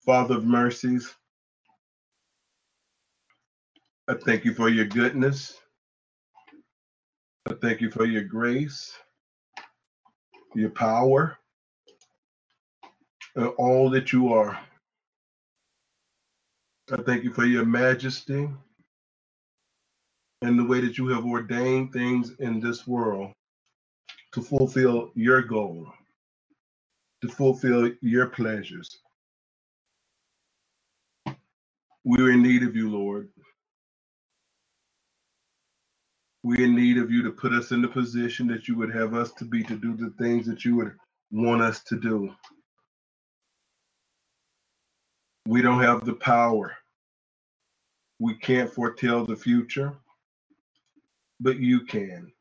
Father of mercies, I thank you for your goodness. I thank you for your grace, your power, and all that you are. I thank you for your majesty and the way that you have ordained things in this world to fulfill your goal, to fulfill your pleasures. We're in need of you, Lord. We're in need of you to put us in the position that you would have us to be, to do the things that you would want us to do. We don't have the power. We can't foretell the future, but you can.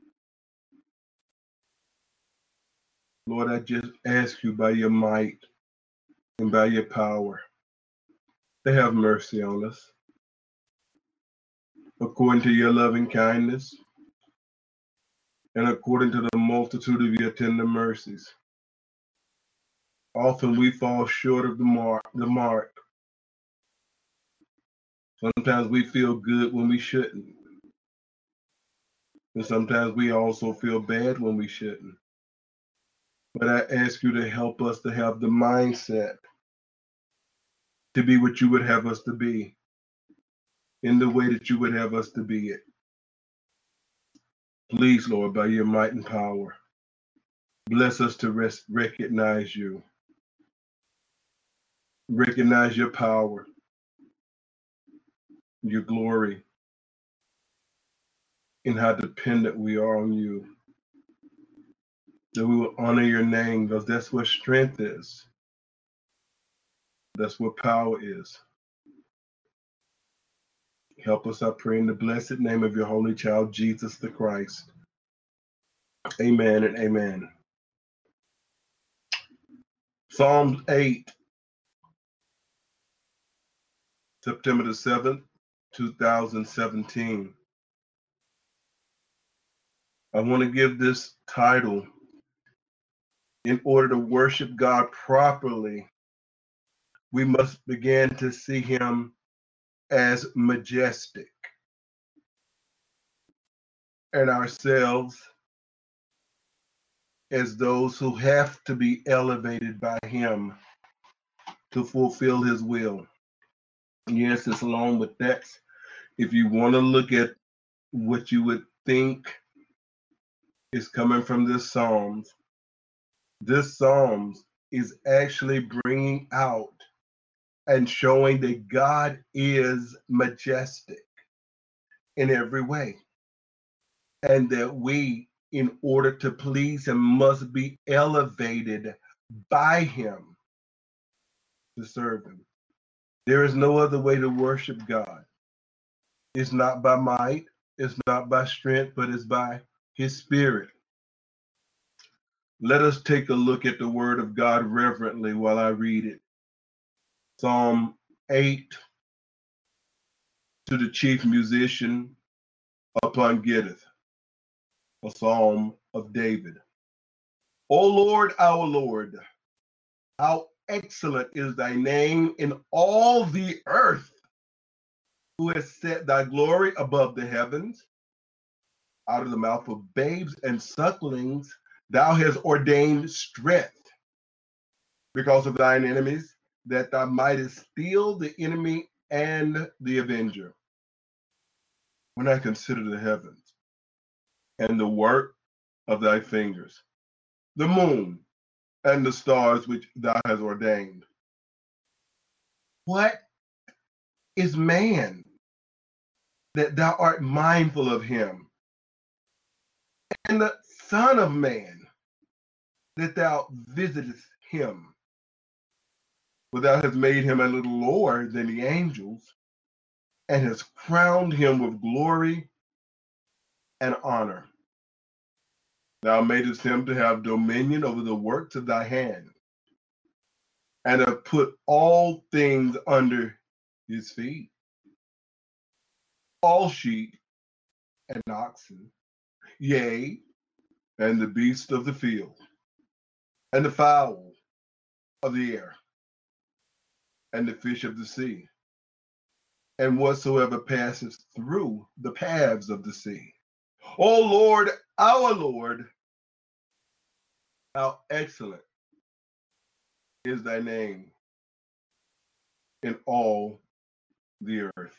Lord, I just ask you by your might and by your power to have mercy on us according to your loving kindness and according to the multitude of your tender mercies. Often we fall short of the mark. Sometimes we feel good when we shouldn't. And sometimes we also feel bad when we shouldn't. But I ask you to help us to have the mindset to be what you would have us to be in the way that you would have us to be it. Please, Lord, by your might and power, bless us to recognize you. Recognize your power, your glory, and how dependent we are on you. That we will honor your name, because that's where strength is. That's where power is. Help us, I pray, in the blessed name of your holy child, Jesus the Christ. Amen and amen. Psalms 8, September the 7th, 2017. I want to give this title, in order to worship God properly, we must begin to see him as majestic, and ourselves as those who have to be elevated by him to fulfill his will. Yes, it's along with that. If you want to look at what you would think is coming from this Psalms is actually bringing out and showing that God is majestic in every way, and that we, in order to please him, must be elevated by him to serve him. There is no other way to worship God. It's not by might, it's not by strength, but it's by his spirit. Let us take a look at the word of God reverently while I read it. Psalm 8, to the chief musician upon Gittith, a psalm of David. O Lord, our Lord, how excellent is thy name in all the earth, who has set thy glory above the heavens. Out of the mouth of babes and sucklings thou hast ordained strength because of thine enemies, that thou mightest steal the enemy and the avenger. When I consider the heavens and the work of thy fingers, the moon and the stars which thou hast ordained. What is man that thou art mindful of him, and the Son of Man that thou visitest him? For thou hast made him a little lower than the angels, and hast crowned him with glory and honor. Thou madest him to have dominion over the works of thy hand, and have put all things under his feet, all sheep and oxen, yea, and the beasts of the field, and the fowl of the air, and the fish of the sea, and whatsoever passes through the paths of the sea. O Lord, our Lord, how excellent is thy name in all the earth.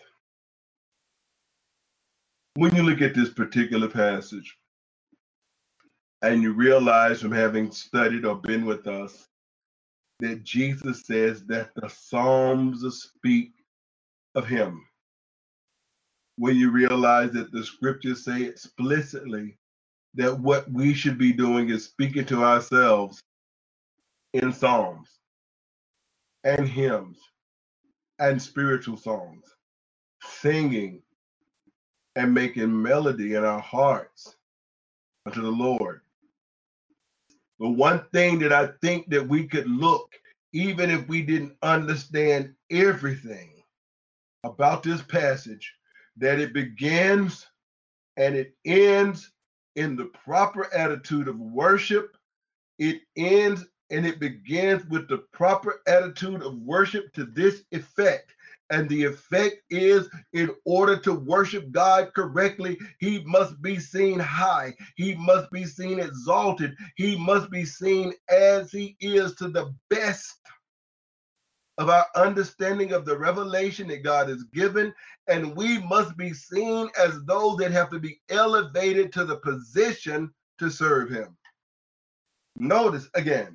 When you look at this particular passage, and you realize from having studied or been with us that Jesus says that the Psalms speak of him. When you realize that the scriptures say explicitly that what we should be doing is speaking to ourselves in psalms and hymns and spiritual songs, singing and making melody in our hearts unto the Lord. The one thing that I think that we could look, even if we didn't understand everything about this passage, that it begins and it ends in the proper attitude of worship. It ends and it begins with the proper attitude of worship to this effect. And the effect is, in order to worship God correctly, he must be seen high. He must be seen exalted. He must be seen as he is, to the best of our understanding of the revelation that God has given. And we must be seen as those that have to be elevated to the position to serve him. Notice again,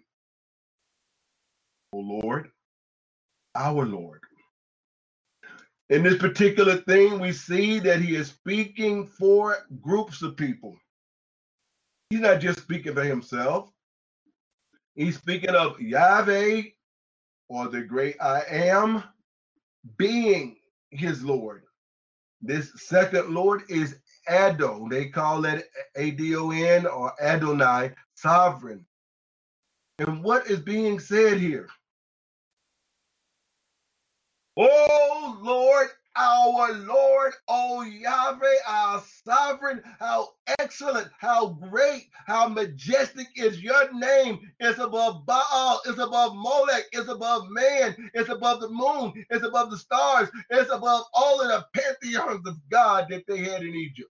O Lord, our Lord. In this particular thing, we see that he is speaking for groups of people. He's not just speaking for himself. He's speaking of Yahweh, or the great I am, being his Lord. This second Lord is Adon. They call that Adon or Adonai, sovereign. And what is being said here? Oh Lord, our Lord, oh Yahweh, our sovereign, how excellent, how great, how majestic is your name. It's above Baal, it's above Molech, it's above man, it's above the moon, it's above the stars, it's above all of the pantheons of God that they had in Egypt.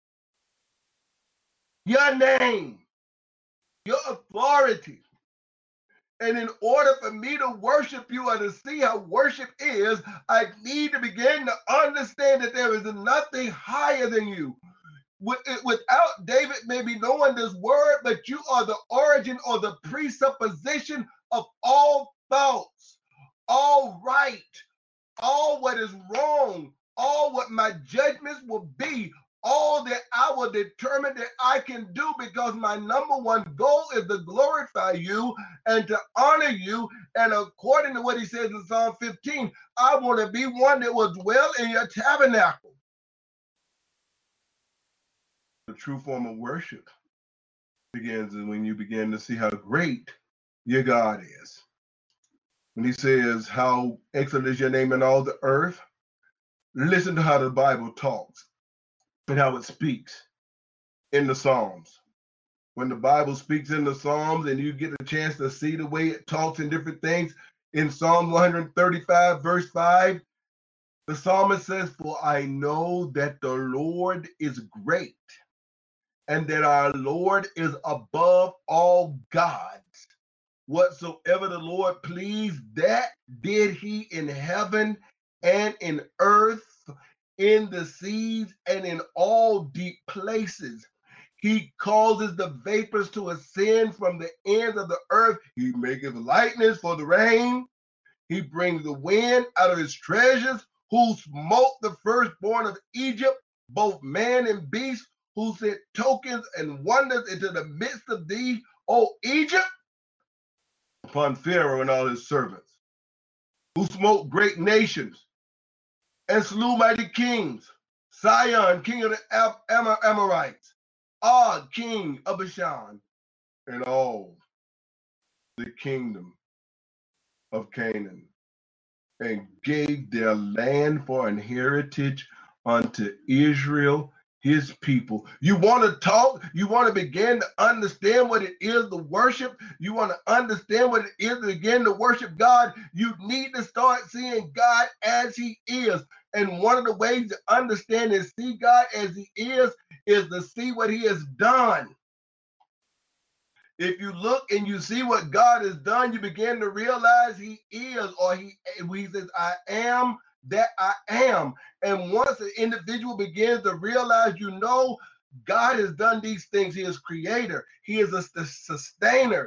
Your name, your authority. And in order for me to worship you or to see how worship is, I need to begin to understand that there is nothing higher than you. Without David maybe knowing this word, but you are the origin or the presupposition of all thoughts, all right, all what is wrong, all what my judgments will be, all that I will determine that I can do, because my number one goal is to glorify you and to honor you. And according to what he says in Psalm 15, I want to be one that will dwell in your tabernacle. The true form of worship begins when you begin to see how great your God is. When he says, how excellent is your name in all the earth, listen to how the Bible talks and how it speaks in the Psalms. When the Bible speaks in the Psalms and you get a chance to see the way it talks in different things, in Psalm 135, verse 5, the psalmist says, for I know that the Lord is great, and that our Lord is above all gods. Whatsoever the Lord pleased, that did he in heaven and in earth, in the seas and in all deep places. He causes the vapors to ascend from the ends of the earth. He maketh lightnings for the rain. He brings the wind out of his treasures. Who smote the firstborn of Egypt, both man and beast, who sent tokens and wonders into the midst of thee, O Egypt, upon Pharaoh and all his servants, who smote great nations and slew mighty kings, Sihon, king of the Amorites, Og, king of Bashan, and all the kingdom of Canaan, and gave their land for an heritage unto Israel, his people. You want to talk, you want to begin to understand what it is to worship, you want to understand what it is to begin to worship God, you need to start seeing God as he is. And one of the ways to understand and see God as he is to see what he has done. If you look and you see what God has done, you begin to realize he is, or he says, I am that I am. And once an individual begins to realize, God has done these things. He is creator. He is a sustainer.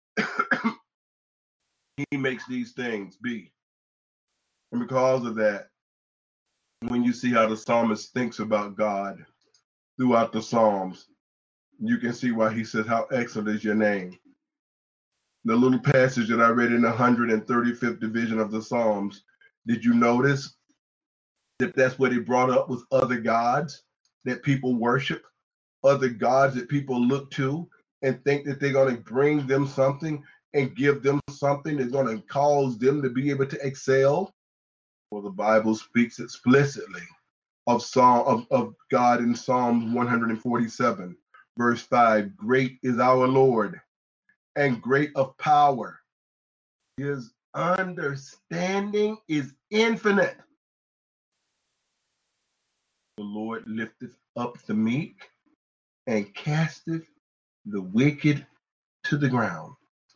He makes these things be. And because of that, when you see how the psalmist thinks about God throughout the Psalms, you can see why he says, how excellent is your name. The little passage that I read in the 135th division of the Psalms, did you notice that that's what he brought up with other gods that people worship, other gods that people look to and think that they're going to bring them something and give them something that's going to cause them to be able to excel? Well, the Bible speaks explicitly of God in Psalm 147, verse 5. Great is our Lord and great of power. His understanding is infinite. The Lord lifteth up the meek and casteth the wicked to the ground.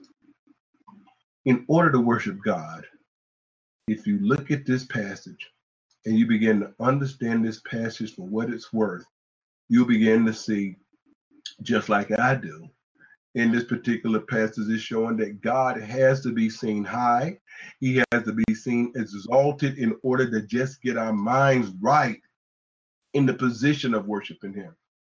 In order to worship God, if you look at this passage and you begin to understand this passage for what it's worth, you'll begin to see, just like I do, in this particular passage is showing that God has to be seen high. He has to be seen exalted in order to just get our minds right in the position of worshiping him.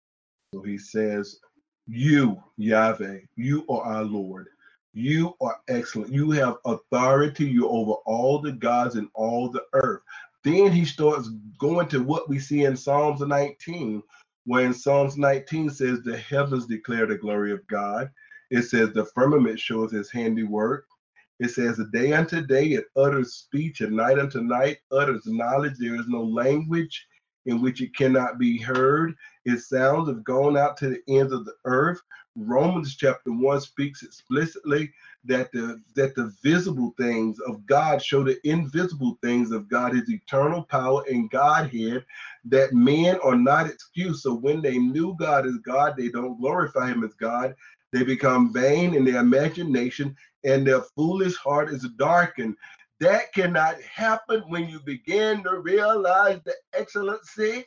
So he says, you, Yahweh, you are our Lord. You are excellent. You have authority. You're over all the gods in all the earth. Then he starts going to what we see in Psalms 19, when Psalms 19 says the heavens declare the glory of God. It says the firmament shows his handiwork. It says day unto day it utters speech, and night unto night utters knowledge. There is no language in which it cannot be heard. Its sounds have gone out to the ends of the earth. Romans chapter 1 speaks explicitly that the visible things of God show the invisible things of God, his eternal power and Godhead, that men are not excused. So when they knew God as God, they don't glorify him as God. They become vain in their imagination, and their foolish heart is darkened. That cannot happen when you begin to realize the excellency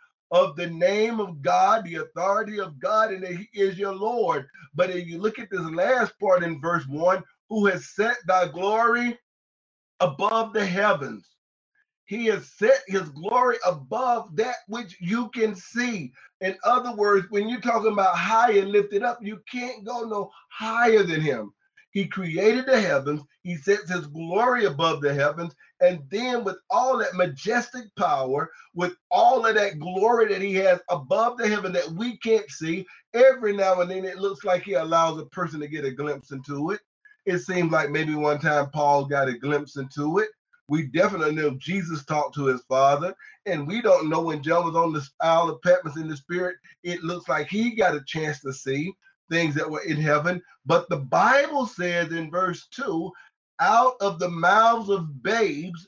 of the name of God, the authority of God, and that he is your Lord. But if you look at this last part in verse 1, who has set thy glory above the heavens. He has set his glory above that which you can see. In other words, when you're talking about high and lifted up, you can't go no higher than him. He created the heavens. He sets his glory above the heavens. And then with all that majestic power, with all of that glory that he has above the heaven that we can't see, every now and then it looks like he allows a person to get a glimpse into it. It seems like maybe one time Paul got a glimpse into it. We definitely know Jesus talked to his Father, and we don't know when John was on the Isle of Patmos in the Spirit, it looks like he got a chance to see things that were in heaven. But the Bible says in verse 2, out of the mouths of babes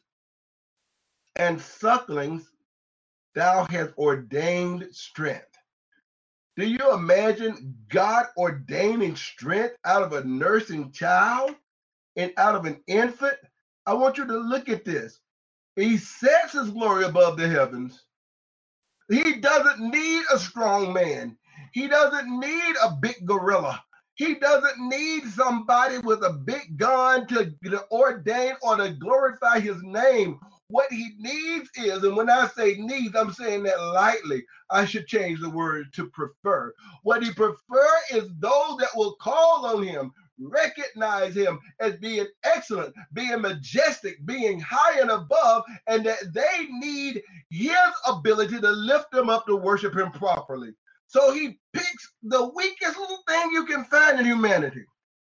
and sucklings, thou hast ordained strength. Do you imagine God ordaining strength out of a nursing child and out of an infant? I want you to look at this. He sets his glory above the heavens. He doesn't need a strong man. He doesn't need a big gorilla. He doesn't need somebody with a big gun to ordain or to glorify his name. What he needs is, and when I say needs, I'm saying that lightly. I should change the word to prefer. What he prefers is those that will call on him, recognize him as being excellent, being majestic, being high and above, and that they need his ability to lift them up to worship him properly. So he picks the weakest little thing you can find in humanity.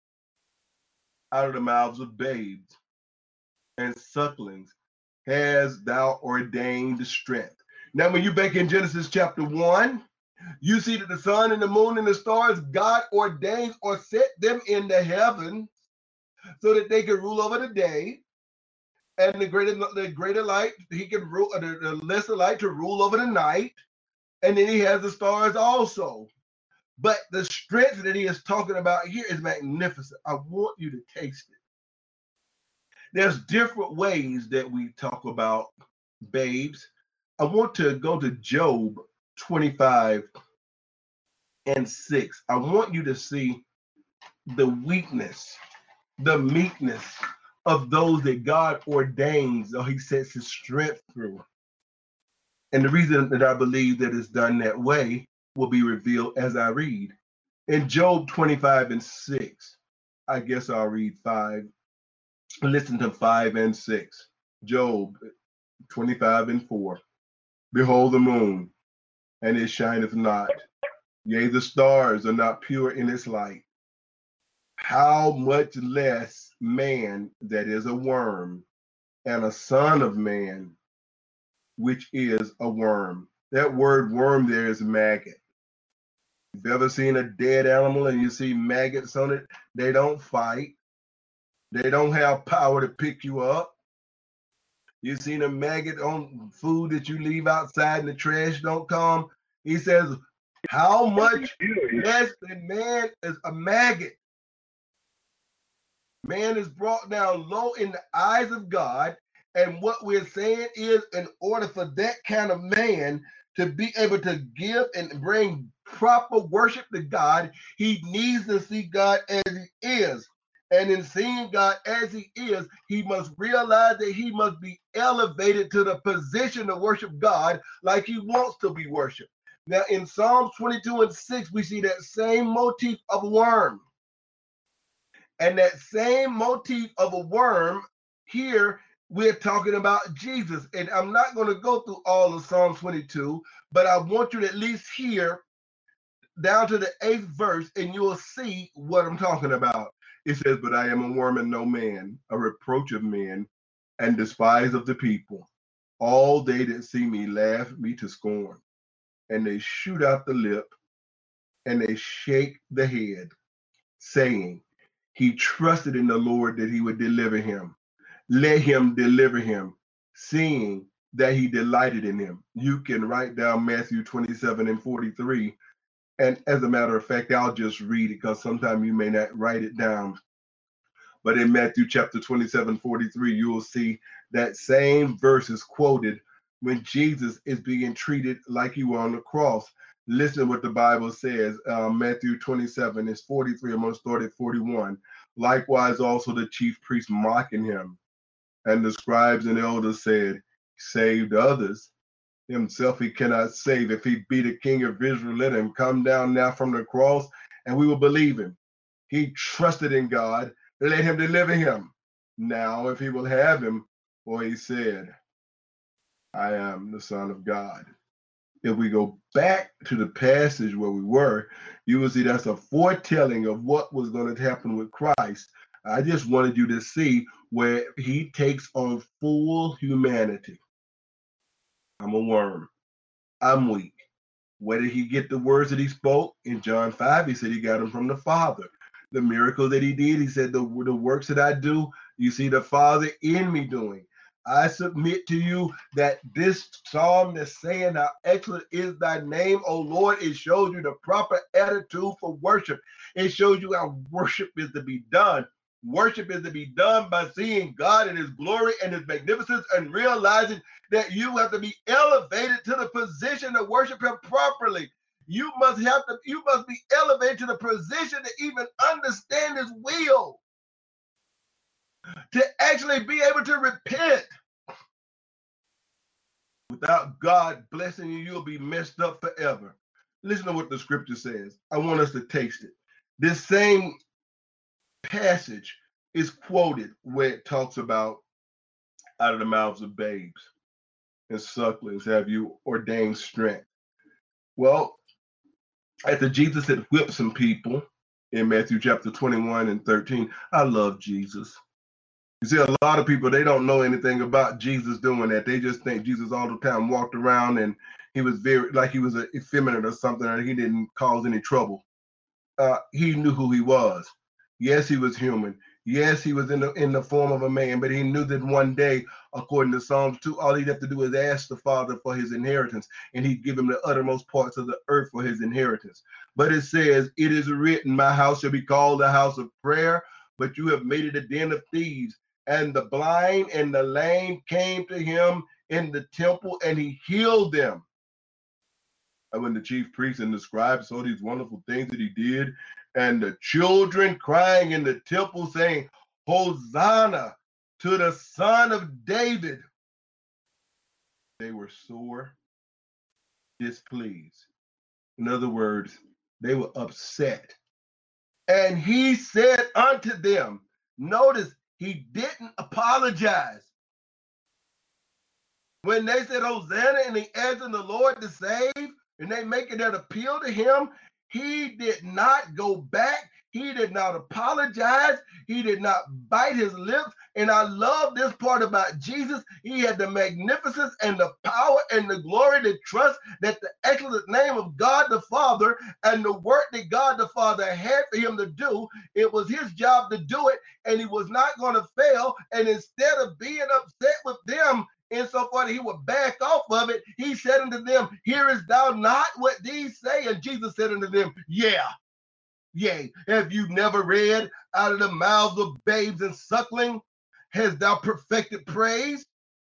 Out of the mouths of babes and sucklings has thou ordained strength. Now, when you back in Genesis chapter 1, you see that the sun and the moon and the stars, God ordains or set them in the heaven so that they can rule over the day, and the greater light, he can rule, the lesser light to rule over the night, and then he has the stars also. But the strength that he is talking about here is magnificent. I want you to taste it. There's different ways that we talk about babes. I want to go to Job 25 and 6. I want you to see the weakness, the meekness of those that God ordains or he sets his strength through. And the reason that I believe that it's done that way will be revealed as I read. In Job 25 and 6, I guess I'll read 5. Listen to 5 and 6. Job 25 and 4. Behold the moon, and it shineth not. Yea, the stars are not pure in its light. How much less man that is a worm, and a son of man, which is a worm. That word worm there is maggot. If you've ever seen a dead animal and you see maggots on it, they don't fight. They don't have power to pick you up. You've seen a maggot on food that you leave outside and the trash don't come. He says, how much less than man is a maggot? Man is brought down low in the eyes of God. And what we're saying is, in order for that kind of man to be able to give and bring proper worship to God, he needs to see God as he is. And in seeing God as he is, he must realize that he must be elevated to the position to worship God like he wants to be worshiped. Now, in Psalms 22 and 6, we see that same motif of a worm. And that same motif of a worm here, we're talking about Jesus. And I'm not going to go through all of Psalm 22, but I want you to at least hear down to the 8th verse, and you will see what I'm talking about. It says, but I am a worm and no man, a reproach of men, and despised of the people. All they that see me laugh me to scorn, and they shoot out the lip, and they shake the head, saying, he trusted in the Lord that he would deliver him. Let him deliver him, seeing that he delighted in him. You can write down Matthew 27 and 43. And as a matter of fact, I'll just read it because sometimes you may not write it down. But in Matthew chapter 27, 43, you will see that same verse is quoted when Jesus is being treated like he were on the cross. Listen to what the Bible says. Matthew 27 is 43. I'm going to start at 41. Likewise, also the chief priests mocking him. And the scribes and elders said, saved others. Himself he cannot save. If he be the king of Israel, let him come down now from the cross and we will believe him. He trusted in God. Let him deliver him. Now, if he will have him, for he said, I am the Son of God. If we go back to the passage where we were, you will see that's a foretelling of what was going to happen with Christ. I just wanted you to see where he takes on full humanity. I'm a worm. I'm weak. Where did he get the words that he spoke? In John 5, he said he got them from the Father. The miracle that he did, he said, the works that I do, you see the Father in me doing. I submit to you that this psalm that's saying how excellent is thy name, O Lord, it shows you the proper attitude for worship. It shows you how worship is to be done. Worship is to be done by seeing God in his glory and his magnificence and realizing that you have to be elevated to the position to worship him properly. You must be elevated to the position to even understand his will, to actually be able to repent. Without God blessing you, you'll be messed up forever. Listen to what the scripture says. I want us to taste it. This same passage is quoted where it talks about out of the mouths of babes and sucklings have you ordained strength. Well, after Jesus had whipped some people in Matthew chapter 21 and 13, I love Jesus. You see, a lot of people, they don't know anything about Jesus doing that. They just think Jesus all the time walked around and he was very, like he was effeminate or something, or he didn't cause any trouble. He knew who he was. Yes, he was human. Yes, he was in the form of a man, but he knew that one day, according to Psalms 2, all he'd have to do is ask the Father for his inheritance, and he'd give him the uttermost parts of the earth for his inheritance. But it says, it is written, my house shall be called a house of prayer, but you have made it a den of thieves. And the blind and the lame came to him in the temple, and he healed them. And when the chief priests and the scribes saw these wonderful things that he did, and the children crying in the temple saying, Hosanna to the Son of David, they were sore displeased. In other words, they were upset. And he said unto them, notice, he didn't apologize. When they said Hosanna and he asked the Lord to save, and they making that appeal to him, he did not go back. He did not apologize. He did not bite his lips. And I love this part about Jesus. He had the magnificence and the power and the glory to trust that the excellent name of God the Father and the work that God the Father had for him to do, it was his job to do it, and he was not going to fail. And instead of being upset with them, insofar that he would back off of it, he said unto them, hearest thou not what these say? And Jesus said unto them, yeah, yea. Have you never read, out of the mouths of babes and suckling hast thou perfected praise?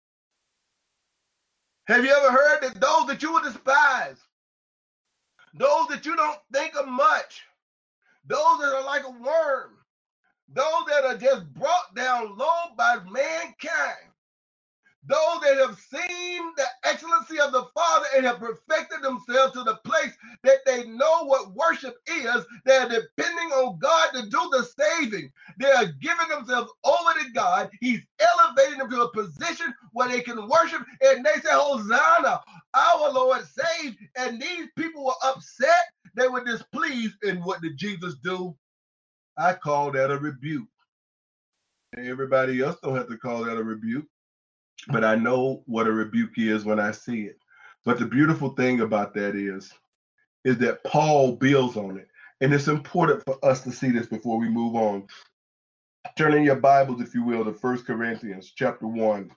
Have you ever heard that those that you would despise, those that you don't think of much, those that are like a worm, those that are just brought down low by mankind, those that have seen the excellency of the Father and have perfected themselves to the place that they know what worship is, they're depending on God to do the saving. They are giving themselves over to God. He's elevating them to a position where they can worship, and they say, Hosanna, our Lord saved. And these people were upset. They were displeased. And what did Jesus do? I call that a rebuke. And everybody else don't have to call that a rebuke. But I know what a rebuke is when I see it. But the beautiful thing about that is that Paul builds on it. And it's important for us to see this before we move on. Turn in your Bibles, if you will, to 1 Corinthians chapter 1.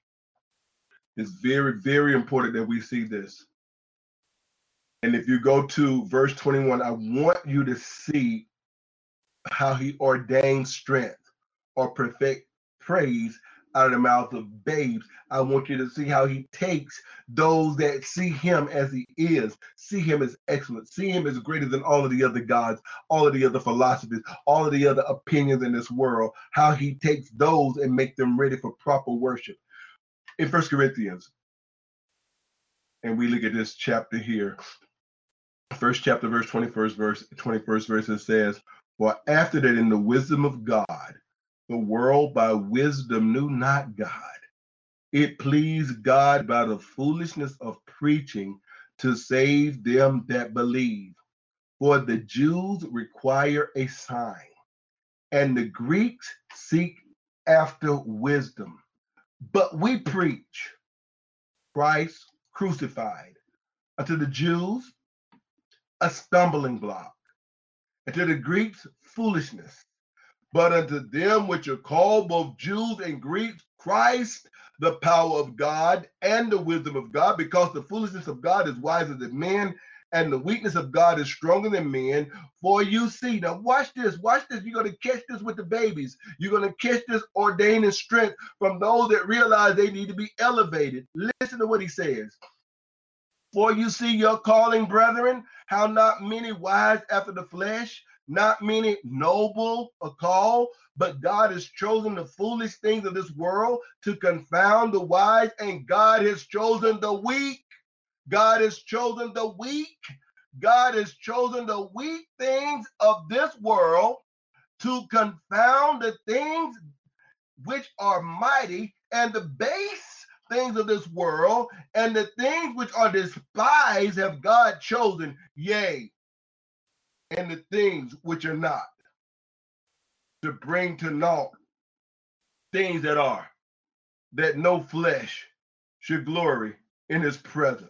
It's very, very important that we see this. And if you go to verse 21, I want you to see how he ordains strength or perfect praise out of the mouth of babes. I want you to see how he takes those that see him as he is, see him as excellent, see him as greater than all of the other gods, all of the other philosophies, all of the other opinions in this world, how he takes those and make them ready for proper worship. In 1 Corinthians, and we look at this chapter here, first chapter, verse 21st verse, it says, for after that in the wisdom of God, the world by wisdom knew not God. It pleased God by the foolishness of preaching to save them that believe. For the Jews require a sign, and the Greeks seek after wisdom. But we preach Christ crucified, unto the Jews a stumbling block, and to the Greeks foolishness. But unto them which are called both Jews and Greeks, Christ, the power of God and the wisdom of God, because the foolishness of God is wiser than men, and the weakness of God is stronger than men. For you see, now watch this, you're going to catch this with the babies. You're going to catch this ordaining strength from those that realize they need to be elevated. Listen to what he says. For you see your calling, brethren, how not many wise after the flesh, not many noble are called, but God has chosen the foolish things of this world to confound the wise, and God has chosen the weak. God has chosen the weak. God has chosen the weak things of this world to confound the things which are mighty, and the base things of this world, and the things which are despised have God chosen, yea, and the things which are not, to bring to naught things that are, that no flesh should glory in his presence.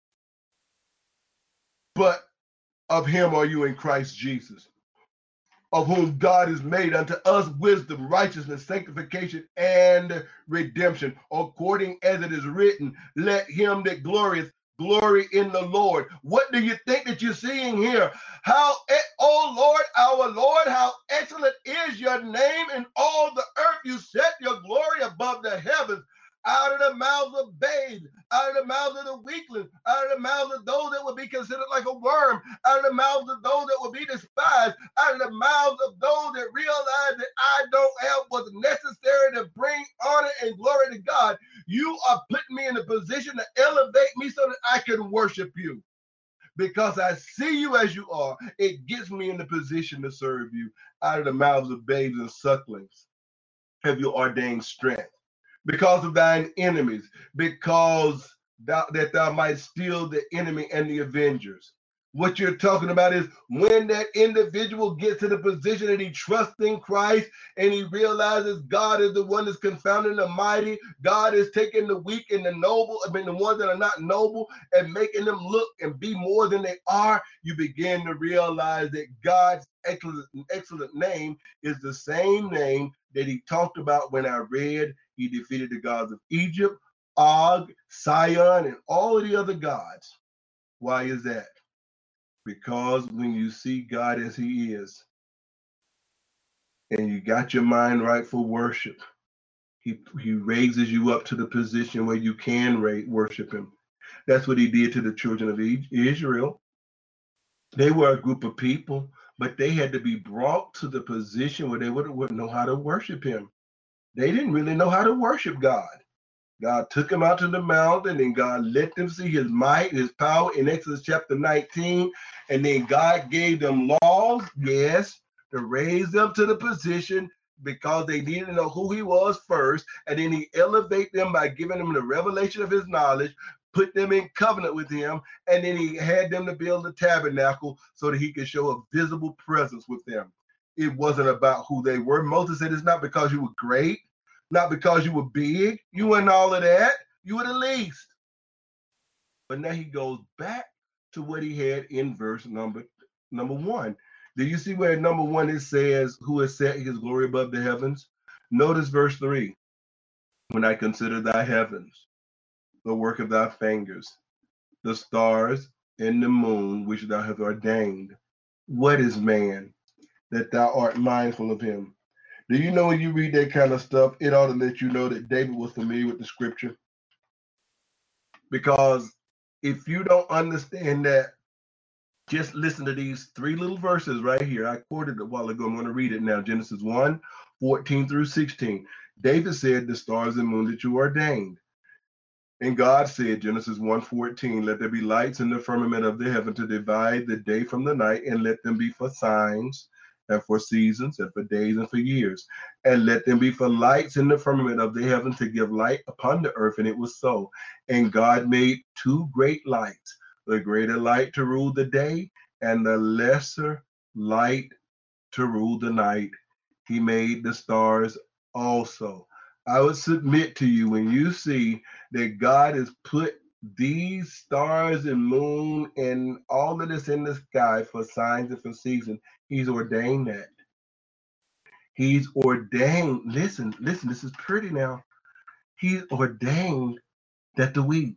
But of him are you in Christ Jesus, of whom God is made unto us wisdom, righteousness, sanctification, and redemption, according as it is written, let him that glorieth glory in the Lord. What do you think that you're seeing here? Oh Lord, our Lord, how excellent is your name in all the earth. You set your glory above the heavens. Out of the mouths of babes, out of the mouths of the weaklings, out of the mouths of those that would be considered like a worm, out of the mouths of those that would be despised, out of the mouths of those that realize that I don't have what's necessary to bring honor and glory to God. You are putting me in a position to elevate me so that I can worship you. Because I see you as you are, it gets me in the position to serve you. Out of the mouths of babes and sucklings have you ordained strength. Because of thine enemies, because that thou might steal the enemy and the avengers. What you're talking about is when that individual gets to the position that he trusts in Christ and he realizes God is the one that's confounding the mighty. God is taking the weak and the noble, the ones that are not noble, and making them look and be more than they are. You begin to realize that God's excellent name is the same name that he talked about when I read he defeated the gods of Egypt, Og, Sion, and all of the other gods. Why is that? Because when you see God as he is, and you got your mind right for worship, he raises you up to the position where you can worship him. That's what he did to the children of Israel. They were a group of people, but they had to be brought to the position where they wouldn't know how to worship him. They didn't really know how to worship God. God took them out to the mountain, and God let them see his might, his power in Exodus chapter 19. And then God gave them laws, yes, to raise them to the position because they needed to know who he was first. And then he elevated them by giving them the revelation of his knowledge, put them in covenant with him, and then he had them to build a tabernacle so that he could show a visible presence with them. It wasn't about who they were. Moses said, it's not because you were great, not because you were big, you weren't all of that, you were the least. But now he goes back to what he had in verse number 1. Do you see where number 1 it says, who has set his glory above the heavens? Notice verse 3. When I consider thy heavens, the work of thy fingers, the stars and the moon which thou hast ordained. What is man that thou art mindful of him? Do you know when you read that kind of stuff, it ought to let you know that David was familiar with the scripture? Because if you don't understand that, just listen to these 3 little verses right here. I quoted it a while ago. I'm going to read it now. Genesis 1, 14 through 16. David said, the stars and moon that you ordained. And God said, Genesis 1:14, let there be lights in the firmament of the heaven to divide the day from the night, and let them be for signs, and for seasons, and for days, and for years. And let them be for lights in the firmament of the heaven to give light upon the earth. And it was so. And God made 2 great lights, the greater light to rule the day, and the lesser light to rule the night. He made the stars also. I would submit to you, when you see that God has put these stars and moon and all of this in the sky for signs and for seasons, he's ordained that. He's ordained, listen, this is pretty now. He's ordained that the weak.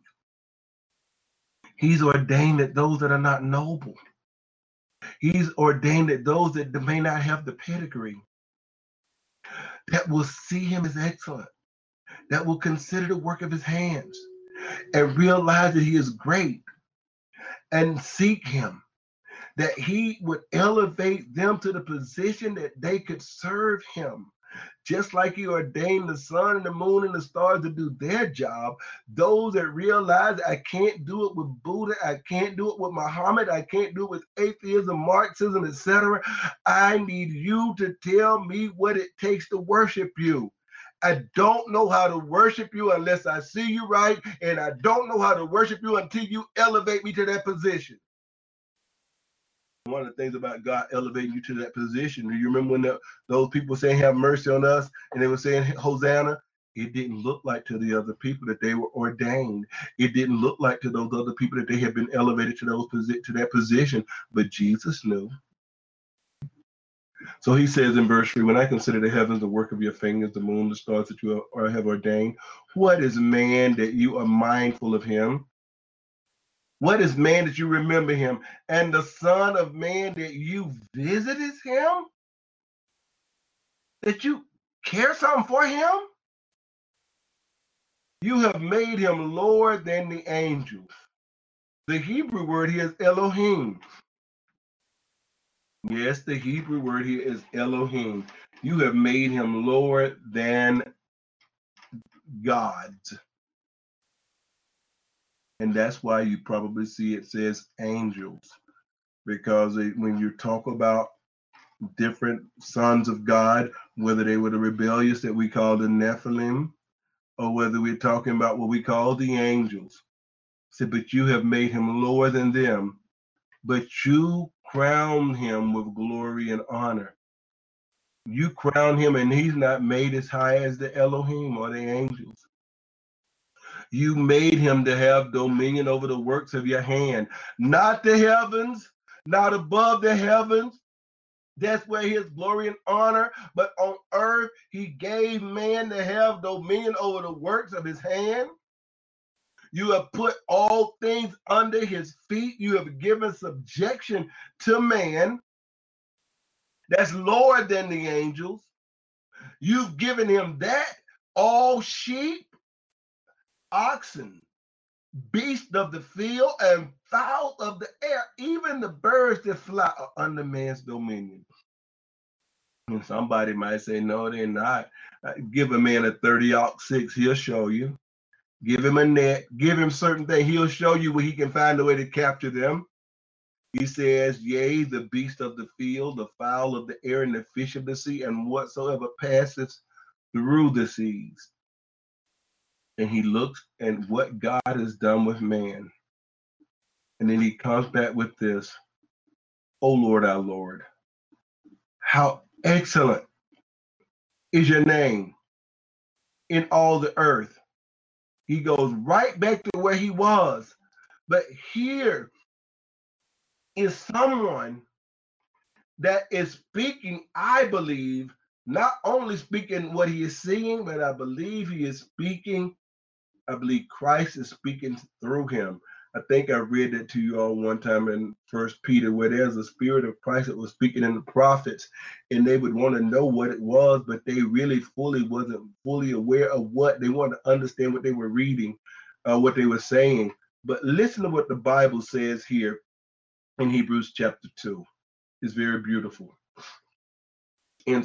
He's ordained that those that are not noble. He's ordained that those that may not have the pedigree, that will see him as excellent, that will consider the work of his hands and realize that he is great and seek him, that he would elevate them to the position that they could serve him. Just like he ordained the sun and the moon and the stars to do their job, those that realize I can't do it with Buddha, I can't do it with Muhammad, I can't do it with atheism, Marxism, etc. I need you to tell me what it takes to worship you. I don't know how to worship you unless I see you right, and I don't know how to worship you until you elevate me to that position. One of the things about God elevating you to that position. Do you remember when those people saying, have mercy on us, and they were saying, Hosanna? It didn't look like to the other people that they were ordained. It didn't look like to those other people that they had been elevated to that position. But Jesus knew. So he says in verse 3, when I consider the heavens, the work of your fingers, the moon, the stars that you have ordained, what is man that you are mindful of him? What is man that you remember him? And the Son of Man that you visited him? That you care something for him? You have made him lower than the angels. The Hebrew word here is Elohim. Yes, the Hebrew word here is Elohim. You have made him lower than gods. And that's why you probably see it says angels. Because when you talk about different sons of God, whether they were the rebellious that we call the Nephilim, or whether we're talking about what we call the angels. Said, but you have made him lower than them, but you crown him with glory and honor. You crown him, and he's not made as high as the Elohim or the angels. You made him to have dominion over the works of your hand, not the heavens, not above the heavens. That's where his glory and honor. But on earth, he gave man to have dominion over the works of his hand. You have put all things under his feet. You have given subjection to man. That's lower than the angels. You've given him that. All sheep, oxen, beasts of the field, and fowls of the air, even the birds that fly are under man's dominion. And somebody might say, no, they're not. Give a man a 30-06, he'll show you. Give him a net, give him certain things. He'll show you where he can find a way to capture them. He says, yea, the beast of the field, the fowl of the air, and the fish of the sea, and whatsoever passes through the seas. And he looks at what God has done with man. And then he comes back with this, O Lord, our Lord, how excellent is your name in all the earth. He goes right back to where he was. But here is someone that is speaking, I believe, not only speaking what he is seeing, but I believe he is speaking, I believe Christ is speaking through him. I think I read that to you all one time in 1 Peter, where there's a spirit of Christ that was speaking in the prophets, and they would want to know what it was, but they really wasn't fully aware of what they wanted to understand, what they were reading, what they were saying. But listen to what the Bible says here in Hebrews chapter 2. It's very beautiful. In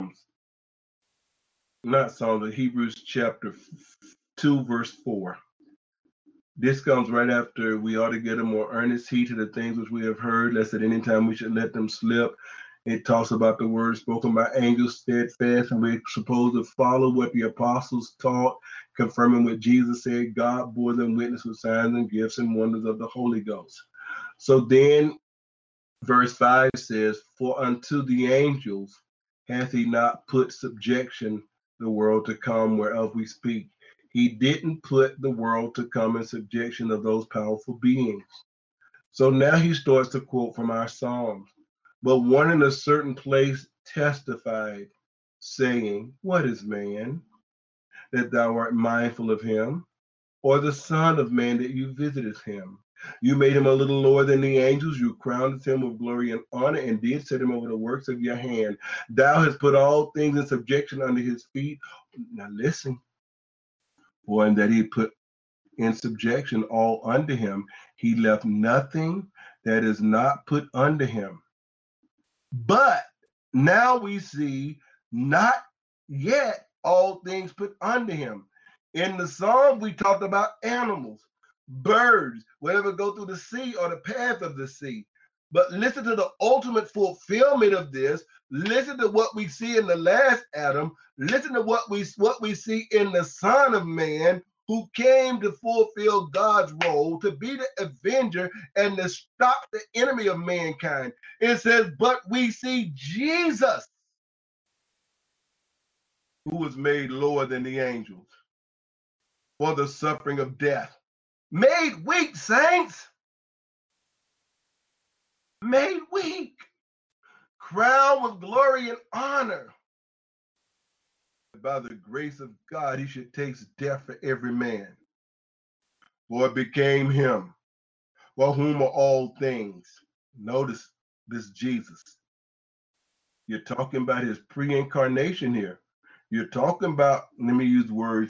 Hebrews chapter 2, verse 4. This comes right after we ought to get a more earnest heed to the things which we have heard, lest at any time we should let them slip. It talks about the words spoken by angels, steadfast, and we're supposed to follow what the apostles taught, confirming what Jesus said. God bore them witness with signs and gifts and wonders of the Holy Ghost. So then verse 5 says, for unto the angels hath he not put subjection the world to come whereof we speak. He didn't put the world to come in subjection of those powerful beings. So now he starts to quote from our Psalms. But one in a certain place testified, saying, what is man, that thou art mindful of him? Or the Son of Man, that you visited him? You made him a little lower than the angels. You crowned him with glory and honor, and did set him over the works of your hand. Thou hast put all things in subjection under his feet. Now listen. For in that he put in subjection all under him, he left nothing that is not put under him. But now we see not yet all things put under him. In the Psalm, we talked about animals, birds, whatever go through the sea or the path of the sea. But listen to the ultimate fulfillment of this. Listen to what we see in the last Adam. Listen to what we see in the Son of Man, who came to fulfill God's role, to be the avenger and to stop the enemy of mankind. It says, but we see Jesus, who was made lower than the angels for the suffering of death. Made weak, saints. Made weak. Crowned with glory and honor. By the grace of God, he should taste death for every man. For it became him, for whom are all things. Notice this Jesus. You're talking about his pre-incarnation here. You're talking about, let me use words,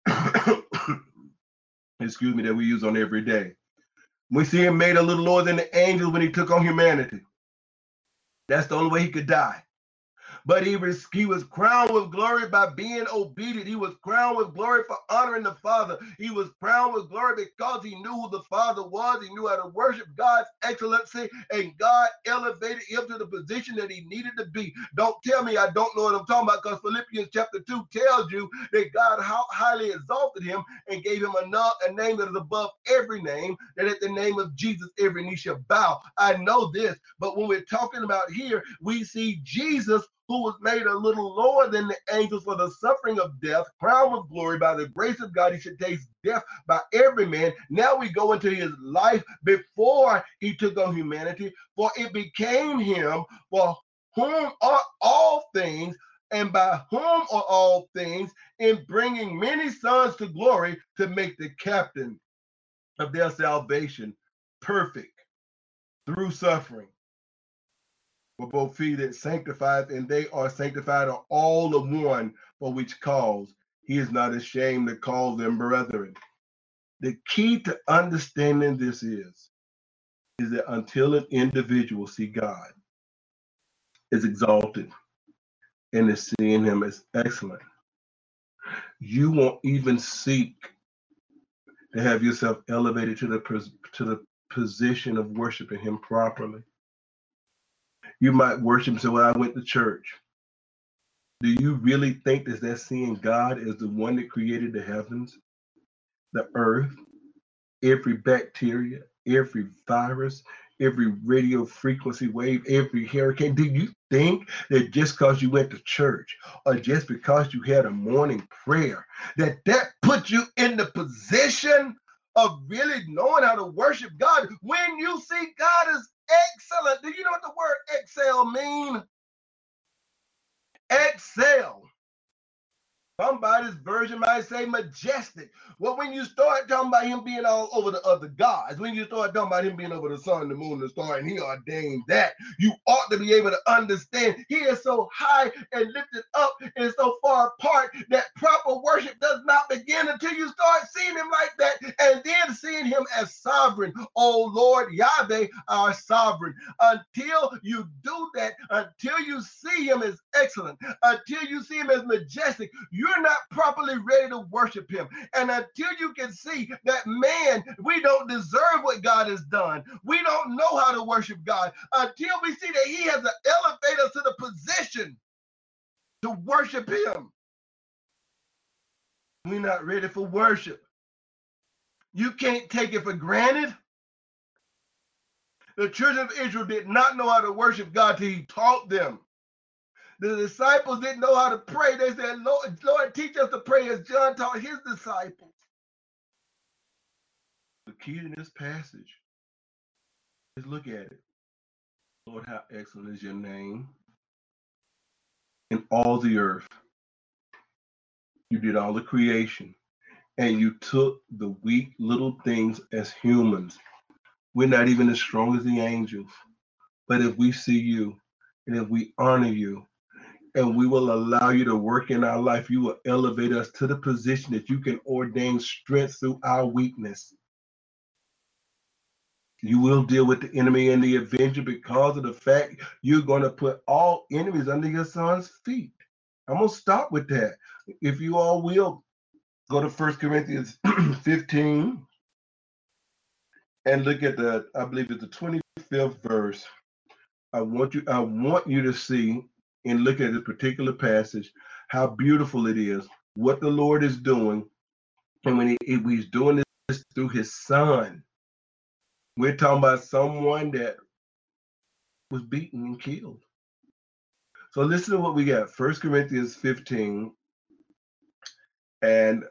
excuse me, that we use on every day. We see him made a little lower than the angels when he took on humanity. That's the only way he could die. But he was crowned with glory by being obedient. He was crowned with glory for honoring the Father. He was crowned with glory because he knew who the Father was. He knew how to worship God's excellency, and God elevated him to the position that he needed to be. Don't tell me I don't know what I'm talking about, because Philippians chapter 2 tells you that God highly exalted him and gave him a name that is above every name, that at the name of Jesus every knee shall bow. I know this, but when we're talking about here, we see Jesus, who was made a little lower than the angels for the suffering of death, crowned with glory by the grace of God. He should taste death by every man. Now we go into his life before he took on humanity. For it became him, for whom are all things, and by whom are all things, in bringing many sons to glory, to make the captain of their salvation perfect through suffering. For both he that sanctifies and they are sanctified are all of one, for which cause he is not ashamed to call them brethren. The key to understanding this is that until an individual see God is exalted and is seeing him as excellent, you won't even seek to have yourself elevated to the position of worshiping him properly. You might worship and say, well, I went to church. Do you really think that seeing God as the one that created the heavens, the earth, every bacteria, every virus, every radio frequency wave, every hurricane? Do you think that just because you went to church or just because you had a morning prayer, that put you in the position of really knowing how to worship God? When you see God as excellent, do you know what the word excel means? Excel. Somebody's version might say majestic. Well, when you start talking about him being all over the other gods, when you start talking about him being over the sun, the moon, the star, and he ordained that, you ought to be able to understand he is so high and lifted up and so far apart that proper worship does not begin until you start seeing him like that, and then seeing him as sovereign. Oh Lord Yahweh, our sovereign. Until you do that, until you see him as excellent, until you see him as majestic, you're not properly ready to worship him. And until you can see that, man, we don't deserve what God has done. We don't know how to worship God. Until we see that he has to elevate us to the position to worship him, we're not ready for worship. You can't take it for granted. The children of Israel did not know how to worship God till he taught them. The disciples didn't know how to pray. They said, Lord, teach us to pray as John taught his disciples. The key to this passage is look at it. Lord, how excellent is your name in all the earth. You did all the creation, and you took the weak little things as humans. We're not even as strong as the angels. But if we see you, and if we honor you, and we will allow you to work in our life, you will elevate us to the position that you can ordain strength through our weakness. You will deal with the enemy and the avenger because of the fact you're going to put all enemies under your son's feet. I'm going to stop with that. If you all will, go to 1 Corinthians 15 and look at I believe it's the 25th verse. I want you to see and look at this particular passage, how beautiful it is, what the Lord is doing And when he's doing this through his son, we're talking about someone that was beaten and killed. So listen to what we got. 1 Corinthians 15. And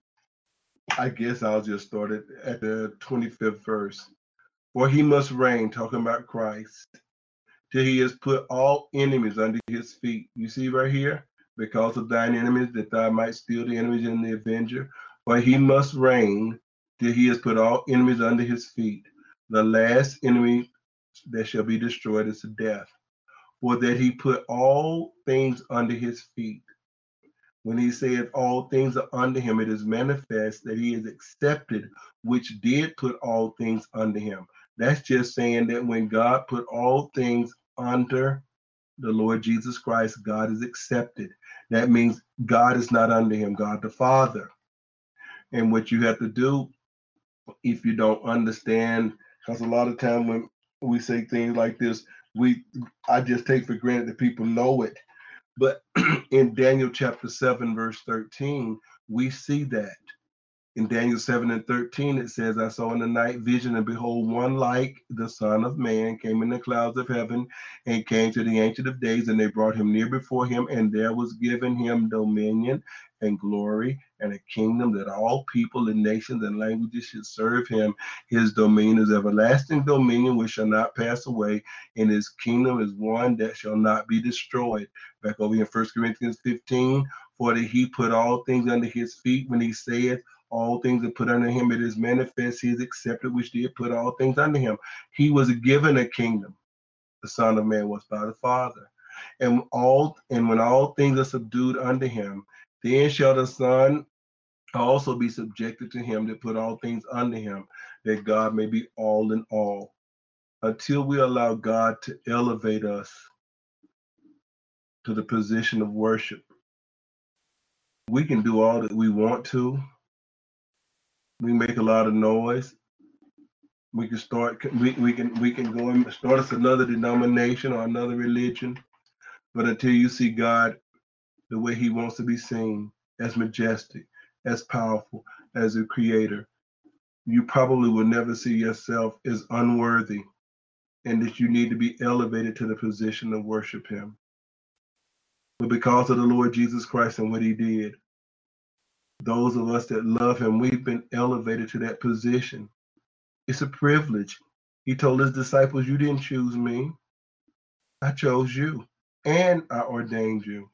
I guess I'll just start it at the 25th verse. For he must reign, talking about Christ, till he has put all enemies under his feet. You see right here? Because of thine enemies, that thou might steal the enemies in the avenger. For he must reign till he has put all enemies under his feet. The last enemy that shall be destroyed is death. For that he put all things under his feet. When he saith all things are under him, it is manifest that he is accepted, which did put all things under him. That's just saying that when God put all things under the Lord Jesus Christ, God is accepted. That means God is not under him, God the Father. And what you have to do, if you don't understand, because a lot of time when we say things like this, I just take for granted that people know it. But in Daniel chapter 7, verse 13, we see that. In Daniel 7 and 13, it says, I saw in the night vision, and behold, one like the Son of Man came in the clouds of heaven and came to the Ancient of Days, and they brought him near before him, and there was given him dominion and glory and a kingdom that all people and nations and languages should serve him. His dominion is everlasting dominion which shall not pass away, and his kingdom is one that shall not be destroyed. Back over in 1 Corinthians 15, for that he put all things under his feet when he saith, all things are put under him, it is manifest he is accepted, which did put all things under him. He was given a kingdom. The Son of Man was by the Father. And when all things are subdued under him, then shall the Son also be subjected to him that put all things under him, that God may be all in all. Until we allow God to elevate us to the position of worship, we can do all that we want to. We make a lot of noise. We can go and start us another denomination or another religion. But until you see God the way he wants to be seen, as majestic, as powerful, as a creator, you probably will never see yourself as unworthy, and that you need to be elevated to the position of worship him. But because of the Lord Jesus Christ and what he did, those of us that love him, we've been elevated to that position. It's a privilege. He told his disciples, you didn't choose me. I chose you, and I ordained you.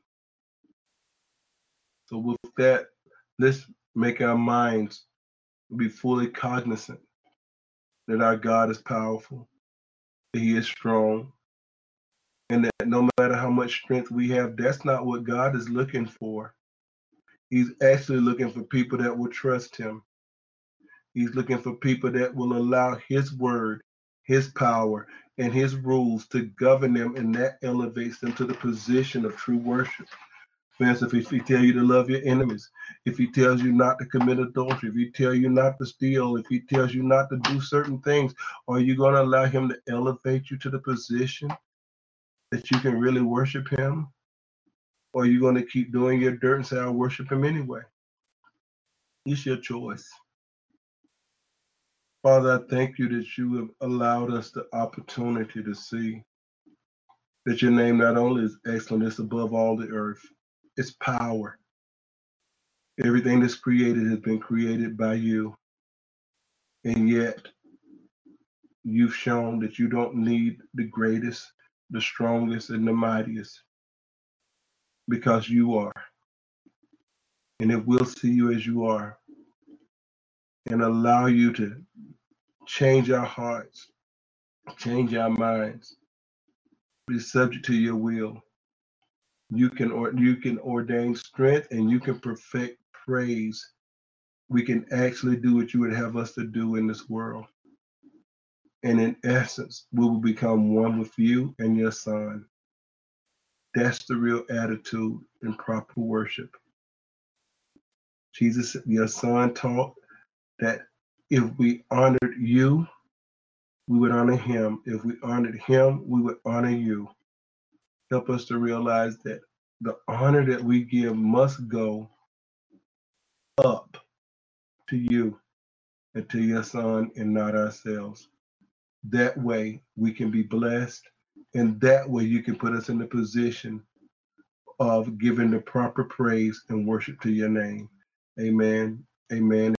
So with that, let's make our minds be fully cognizant that our God is powerful, that he is strong, and that no matter how much strength we have, that's not what God is looking for. He's actually looking for people that will trust him. He's looking for people that will allow his word, his power, and his rules to govern them, and that elevates them to the position of true worship. For instance, if he tells you to love your enemies, if he tells you not to commit adultery, if he tells you not to steal, if he tells you not to do certain things, are you going to allow him to elevate you to the position that you can really worship him? Or are you going to keep doing your dirt and say, I'll worship him anyway? It's your choice. Father, I thank you that you have allowed us the opportunity to see that your name not only is excellent, it's above all the earth. It's power. Everything that's created has been created by you. And yet, you've shown that you don't need the greatest, the strongest, and the mightiest, because you are. And if we'll see you as you are and allow you to change our hearts, change our minds, be subject to your will, you can ordain strength and you can perfect praise. We can actually do what you would have us to do in this world. And in essence, we will become one with you and your son. That's the real attitude in proper worship. Jesus, your son, taught that if we honored you, we would honor him. If we honored him, we would honor you. Help us to realize that the honor that we give must go up to you and to your Son and not ourselves. That way we can be blessed, and that way you can put us in the position of giving the proper praise and worship to your name. Amen. Amen.